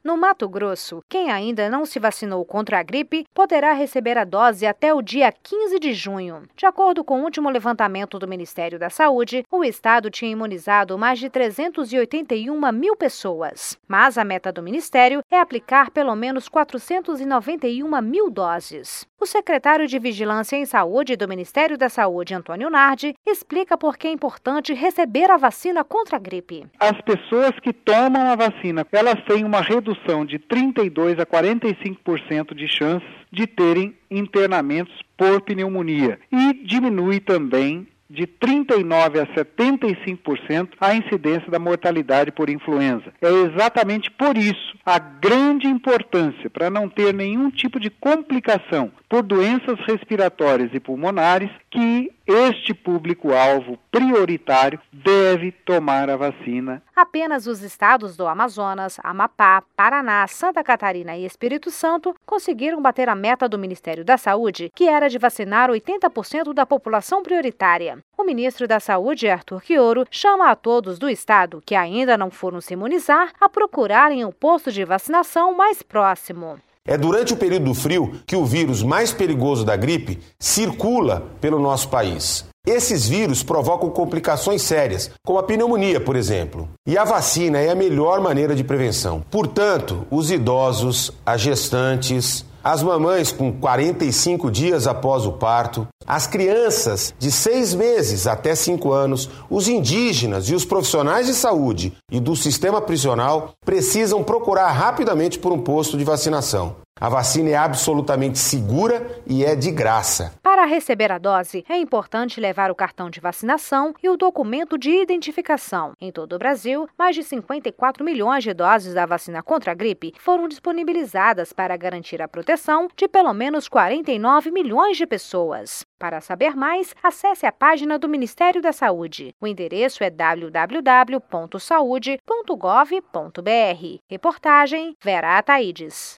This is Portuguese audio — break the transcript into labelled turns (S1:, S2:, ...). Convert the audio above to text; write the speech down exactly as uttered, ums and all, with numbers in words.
S1: No Mato Grosso, quem ainda não se vacinou contra a gripe poderá receber a dose até o dia quinze de junho. De acordo com o último levantamento do Ministério da Saúde, o estado tinha imunizado mais de trezentas e oitenta e uma mil pessoas. Mas a meta do Ministério é aplicar pelo menos quatrocentas e noventa e uma mil doses. O secretário de Vigilância em Saúde do Ministério da Saúde, Antônio Nardi, explica por que é importante receber a vacina contra a gripe.
S2: As pessoas que tomam a vacina, elas têm uma redução de trinta e dois a quarenta e cinco por cento de chances de terem internamentos por pneumonia e diminui também de trinta e nove a setenta e cinco por cento a incidência da mortalidade por influenza. É exatamente por isso a grande importância para não ter nenhum tipo de complicação por doenças respiratórias e pulmonares que este público-alvo prioritário deve tomar a vacina.
S1: Apenas os estados do Amazonas, Amapá, Paraná, Santa Catarina e Espírito Santo conseguiram bater a meta do Ministério da Saúde, que era de vacinar oitenta por cento da população prioritária. O ministro da Saúde, Arthur Quioro, chama a todos do estado que ainda não foram se imunizar a procurarem o posto de vacinação mais próximo.
S3: É durante o período do frio que o vírus mais perigoso da gripe circula pelo nosso país. Esses vírus provocam complicações sérias, como a pneumonia, por exemplo. E a vacina é a melhor maneira de prevenção. Portanto, os idosos, as gestantes, as mamães com quarenta e cinco dias após o parto, as crianças de seis meses até cinco anos, os indígenas e os profissionais de saúde e do sistema prisional precisam procurar rapidamente por um posto de vacinação. A vacina é absolutamente segura e é de graça.
S1: Para receber a dose, é importante levar o cartão de vacinação e o documento de identificação. Em todo o Brasil, mais de cinquenta e quatro milhões de doses da vacina contra a gripe foram disponibilizadas para garantir a proteção de pelo menos quarenta e nove milhões de pessoas. Para saber mais, acesse a página do Ministério da Saúde. O endereço é w w w ponto saude ponto gov ponto b r. Reportagem Vera Ataides.